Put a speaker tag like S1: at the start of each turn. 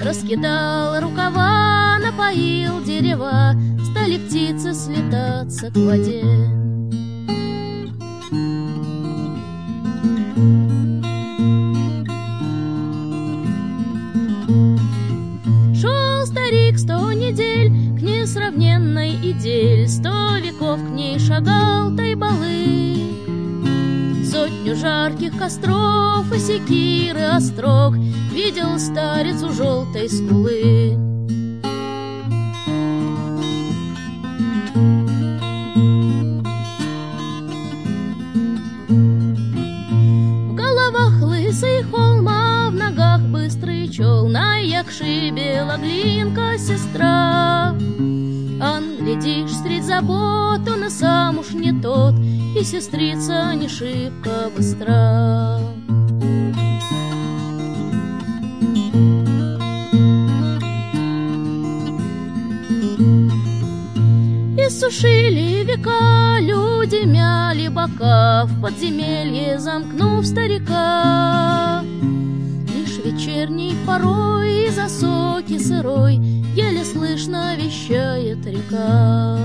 S1: раскидал рукава, напоил дерева, стали птицы слетаться к воде. Шел старик 100 недель к несравненной Идель, 100 веков к ней шагал Тайбалы. Сотню жарких костров и секиры острог видел старец у желтой скулы. В головах лысый холм, а в ногах быстрый чел, на якши белоглинка сестра. Ан, глядишь, средь забот он и сам уж не тот, и сестрица не шибко быстра. Иссушили века, люди мяли бока, в подземелье замкнув старика. Лишь вечерней порой из осоки сырой еле слышно вещает река.